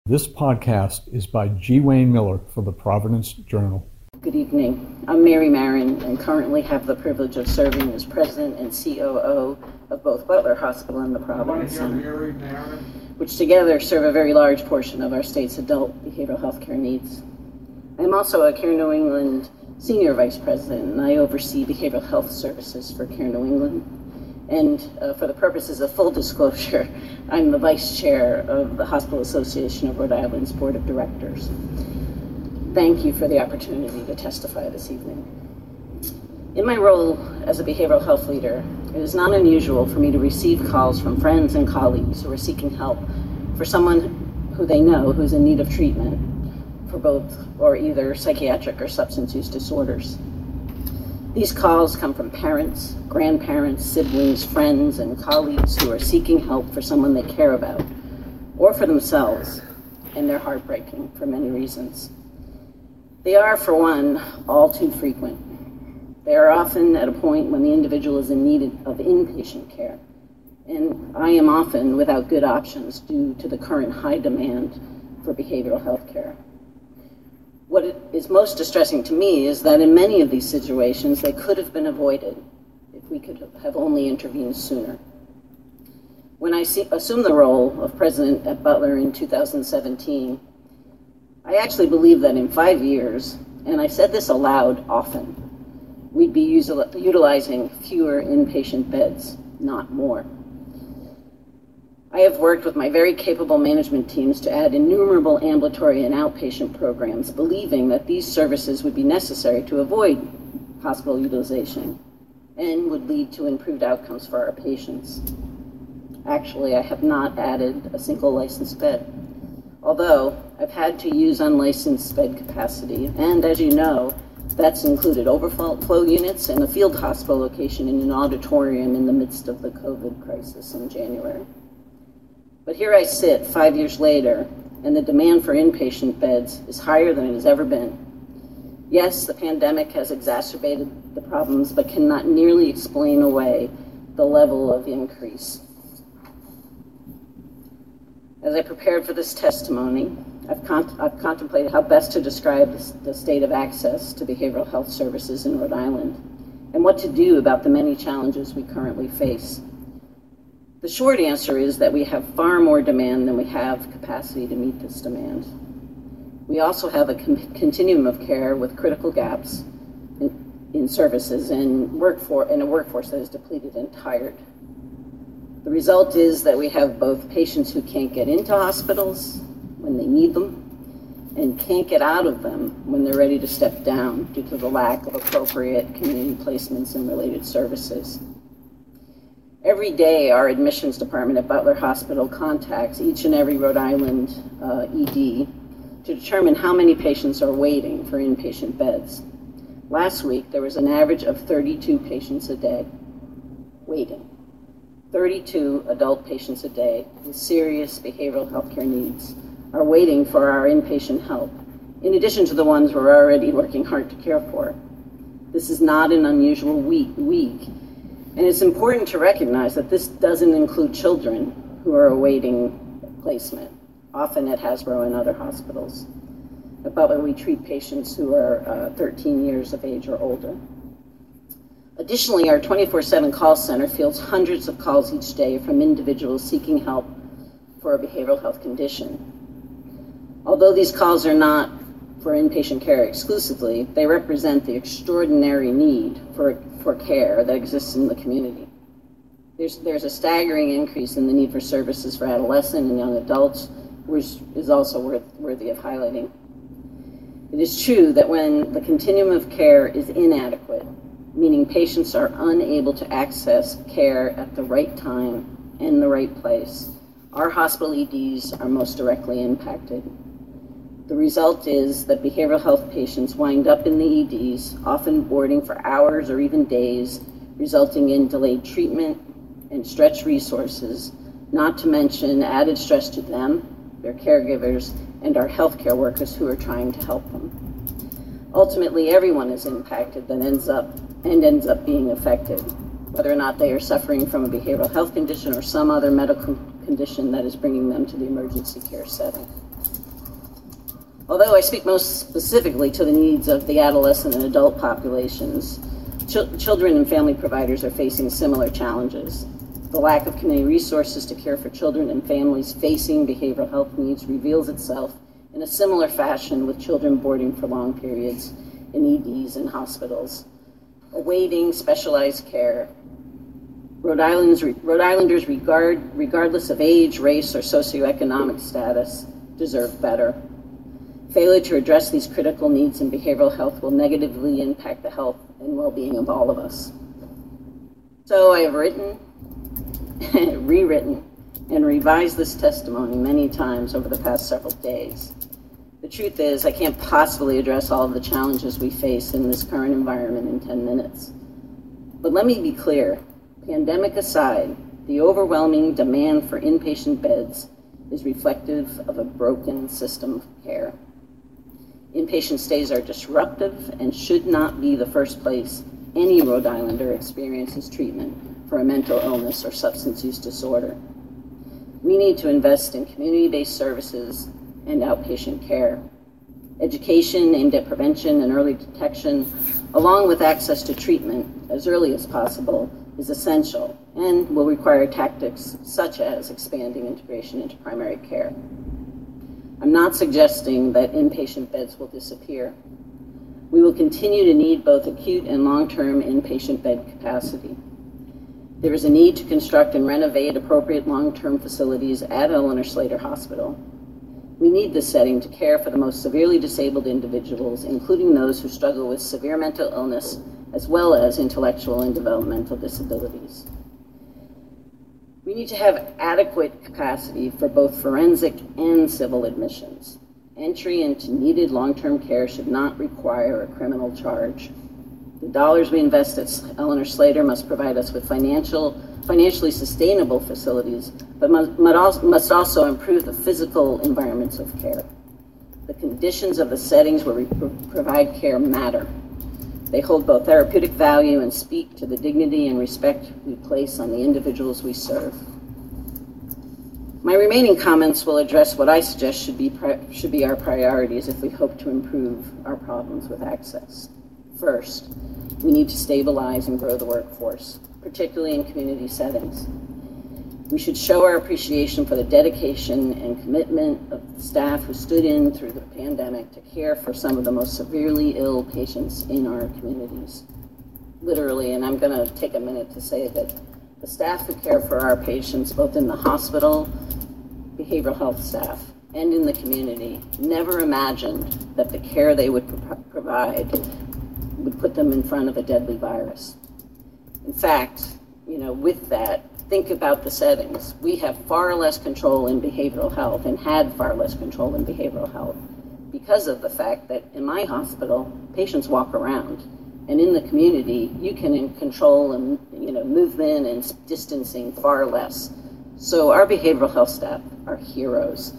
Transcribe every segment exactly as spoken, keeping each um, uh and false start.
This podcast is by G. Wayne Miller for the Providence Journal. Good evening. I'm Mary Marin and currently have the privilege of serving as president and C O O of both Butler Hospital and the Providence Center, which together serve a very large portion of our state's adult behavioral health care needs. I'm also a Care New England Senior Vice President, and I oversee behavioral health services for Care New England. And uh, for the purposes of full disclosure, I'm the Vice Chair of the Hospital Association of Rhode Island's Board of Directors. Thank you for the opportunity to testify this evening. In my role as a behavioral health leader, it is not unusual for me to receive calls from friends and colleagues who are seeking help for someone who they know who's in need of treatment for both or either psychiatric or substance use disorders. These calls come from parents, grandparents, siblings, friends, and colleagues who are seeking help for someone they care about or for themselves, and they're heartbreaking for many reasons. They are, for one, all too frequent. They are often at a point when the individual is in need of inpatient care, and I am often without good options due to the current high demand for behavioral health care. What is most distressing to me is that in many of these situations, they could have been avoided if we could have only intervened sooner. When I see, assumed the role of president at Butler in two thousand seventeen, I actually believed that in five years, and I said this aloud often, we'd be usil- utilizing fewer inpatient beds, not more. I have worked with my very capable management teams to add innumerable ambulatory and outpatient programs, believing that these services would be necessary to avoid hospital utilization and would lead to improved outcomes for our patients. Actually, I have not added a single licensed bed, although I've had to use unlicensed bed capacity, and as you know, that's included overflow units and a field hospital location in an auditorium in the midst of the COVID crisis in January. But here I sit five years later, and the demand for inpatient beds is higher than it has ever been. Yes, the pandemic has exacerbated the problems, but cannot nearly explain away the level of increase. As I prepared for this testimony, I've, con- I've contemplated how best to describe the, the state of access to behavioral health services in Rhode Island, and what to do about the many challenges we currently face. The short answer is that we have far more demand than we have capacity to meet this demand. We also have a con- continuum of care with critical gaps in, in services and, workforce, and a workforce that is depleted and tired. The result is that we have both patients who can't get into hospitals when they need them and can't get out of them when they're ready to step down due to the lack of appropriate community placements and related services. Every day, our admissions department at Butler Hospital contacts each and every Rhode Island uh, E D to determine how many patients are waiting for inpatient beds. Last week, there was an average of thirty-two patients a day waiting. thirty-two adult patients a day with serious behavioral health care needs are waiting for our inpatient help, in addition to the ones we're already working hard to care for. This is not an unusual week, week. And it's important to recognize that this doesn't include children who are awaiting placement, often at Hasbro and other hospitals. At Butler, we treat patients who are uh, thirteen years of age or older. Additionally, our twenty-four seven call center fields hundreds of calls each day from individuals seeking help for a behavioral health condition. Although these calls are not for inpatient care exclusively, they represent the extraordinary need for, for care that exists in the community. There's, there's a staggering increase in the need for services for adolescent and young adults, which is also worth, worthy of highlighting. It is true that when the continuum of care is inadequate, meaning patients are unable to access care at the right time and the right place, our hospital E Ds are most directly impacted. The result is that behavioral health patients wind up in the E Ds, often boarding for hours or even days, resulting in delayed treatment and stretched resources, not to mention added stress to them, their caregivers, and our healthcare workers who are trying to help them. Ultimately, everyone is impacted that ends up and ends up being affected, whether or not they are suffering from a behavioral health condition or some other medical condition that is bringing them to the emergency care setting. Although I speak most specifically to the needs of the adolescent and adult populations, ch- children and family providers are facing similar challenges. The lack of community resources to care for children and families facing behavioral health needs reveals itself in a similar fashion with children boarding for long periods in E Ds and hospitals, awaiting specialized care. Rhode, Island's, Rhode Islanders, regard, regardless of age, race, or socioeconomic status, deserve better. Failure to address these critical needs in behavioral health will negatively impact the health and well-being of all of us. So I have written, rewritten, and revised this testimony many times over the past several days. The truth is, I can't possibly address all of the challenges we face in this current environment in ten minutes. But let me be clear, pandemic aside, the overwhelming demand for inpatient beds is reflective of a broken system of care. Inpatient stays are disruptive and should not be the first place any Rhode Islander experiences treatment for a mental illness or substance use disorder. We need to invest in community-based services and outpatient care. Education aimed at prevention and early detection, along with access to treatment as early as possible, is essential and will require tactics such as expanding integration into primary care. I'm not suggesting that inpatient beds will disappear. We will continue to need both acute and long-term inpatient bed capacity. There is a need to construct and renovate appropriate long-term facilities at Eleanor Slater Hospital. We need this setting to care for the most severely disabled individuals, including those who struggle with severe mental illness, as well as intellectual and developmental disabilities. We need to have adequate capacity for both forensic and civil admissions. Entry into needed long-term care should not require a criminal charge. The dollars we invest at Eleanor Slater must provide us with financial, financially sustainable facilities, but must, must also improve the physical environments of care. The conditions of the settings where we provide care matter. They hold both therapeutic value and speak to the dignity and respect we place on the individuals we serve. My remaining comments will address what I suggest should be, should be our priorities if we hope to improve our problems with access. First, we need to stabilize and grow the workforce, particularly in community settings. We should show our appreciation for the dedication and commitment of the staff who stood in through the pandemic to care for some of the most severely ill patients in our communities. Literally, and I'm going to take a minute to say that the staff who care for our patients, both in the hospital, behavioral health staff, and in the community, never imagined that the care they would pro- provide would put them in front of a deadly virus. In fact, you know, with that, think about the settings. We have far less control in behavioral health and had far less control in behavioral health because of the fact that in my hospital, patients walk around. And in the community, you can control and, you know, movement and distancing far less. So our behavioral health staff are heroes.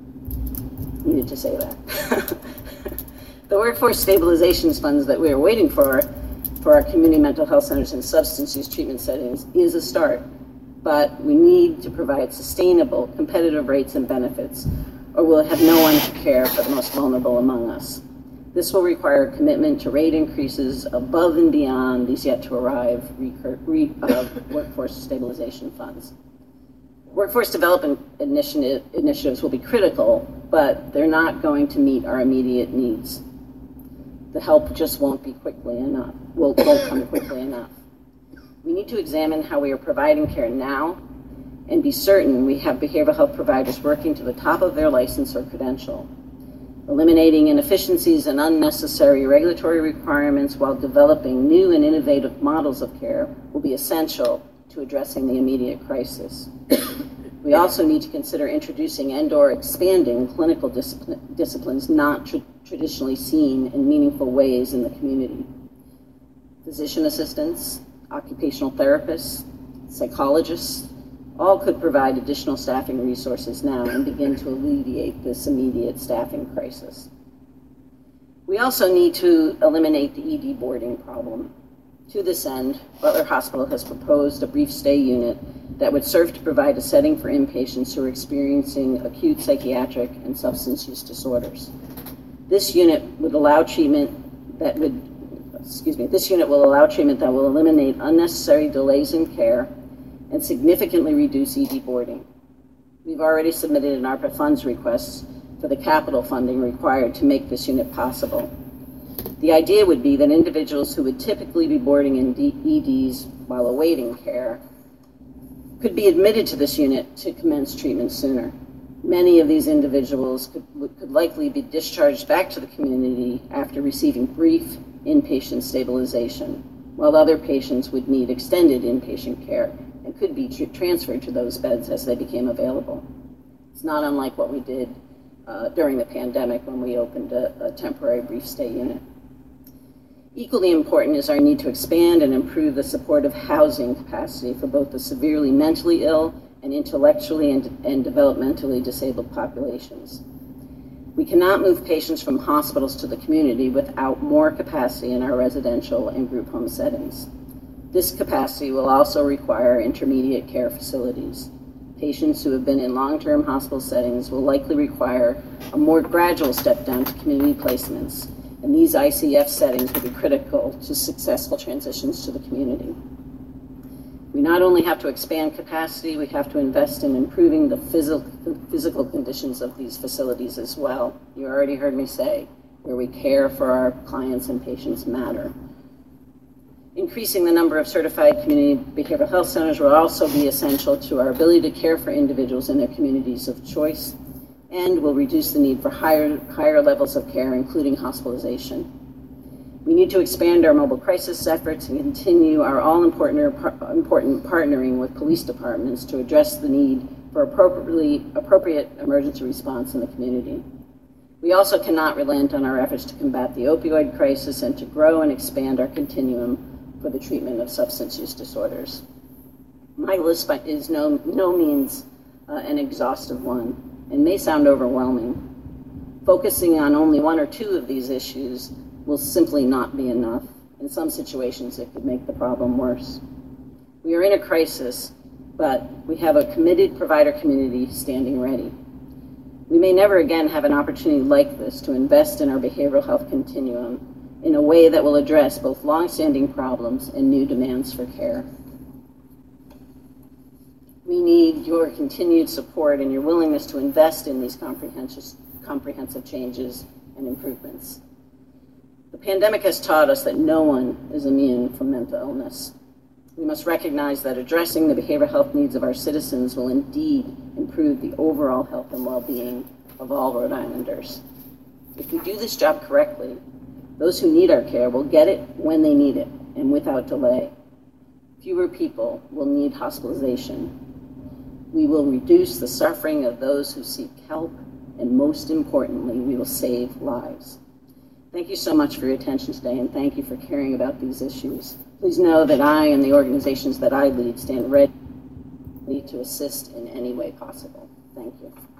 Needed to say that. The workforce stabilization funds that we are waiting for for our community mental health centers and substance use treatment settings is a start. But we need to provide sustainable, competitive rates and benefits, or we'll have no one to care for the most vulnerable among us. This will require a commitment to rate increases above and beyond these yet-to-arrive recur- re- uh, workforce stabilization funds. Workforce development initiative, initiatives will be critical, but they're not going to meet our immediate needs. The help just won't be quickly enough, will, won't come quickly enough. We need to examine how we are providing care now and be certain we have behavioral health providers working to the top of their license or credential. Eliminating inefficiencies and unnecessary regulatory requirements while developing new and innovative models of care will be essential to addressing the immediate crisis. We also need to consider introducing and or expanding clinical discipline, disciplines not tra- traditionally seen in meaningful ways in the community. Physician assistants, occupational therapists, psychologists, all could provide additional staffing resources now and begin to alleviate this immediate staffing crisis. We also need to eliminate the E D boarding problem. To this end, Butler Hospital has proposed a brief stay unit that would serve to provide a setting for inpatients who are experiencing acute psychiatric and substance use disorders. This unit would allow treatment that would, excuse me, this unit will allow treatment that will eliminate unnecessary delays in care and significantly reduce E D boarding. We've already submitted an ARPA funds request for the capital funding required to make this unit possible. The idea would be that individuals who would typically be boarding in E Ds while awaiting care could be admitted to this unit to commence treatment sooner. Many of these individuals could, could likely be discharged back to the community after receiving brief inpatient stabilization, while other patients would need extended inpatient care and could be tr transferred to those beds as they became available. It's not unlike what we did uh, during the pandemic when we opened a, a temporary brief stay unit. Equally important is our need to expand and improve the supportive housing capacity for both the severely mentally ill and intellectually and, and developmentally disabled populations. We cannot move patients from hospitals to the community without more capacity in our residential and group home settings. This capacity will also require intermediate care facilities. Patients who have been in long-term hospital settings will likely require a more gradual step down to community placements, and these I C F settings will be critical to successful transitions to the community. We not only have to expand capacity, we have to invest in improving the physical, physical conditions of these facilities as well. You already heard me say, where we care for our clients and patients matter. Increasing the number of certified community behavioral health centers will also be essential to our ability to care for individuals in their communities of choice, and will reduce the need for higher, higher levels of care, including hospitalization. We need to expand our mobile crisis efforts and continue our all-important important partnering with police departments to address the need for appropriately, appropriate emergency response in the community. We also cannot relent on our efforts to combat the opioid crisis and to grow and expand our continuum for the treatment of substance use disorders. My list is no, no means uh, an exhaustive one, and may sound overwhelming. Focusing on only one or two of these issues will simply not be enough. In some situations, it could make the problem worse. We are in a crisis, but we have a committed provider community standing ready. We may never again have an opportunity like this to invest in our behavioral health continuum in a way that will address both long-standing problems and new demands for care. We need your continued support and your willingness to invest in these comprehensive, comprehensive changes and improvements. The pandemic has taught us that no one is immune from mental illness. We must recognize that addressing the behavioral health needs of our citizens will indeed improve the overall health and well-being of all Rhode Islanders. If we do this job correctly, those who need our care will get it when they need it and without delay. Fewer people will need hospitalization. We will reduce the suffering of those who seek help, and most importantly, we will save lives. Thank you so much for your attention today, and thank you for caring about these issues. Please know that I and the organizations that I lead stand ready to assist in any way possible. Thank you.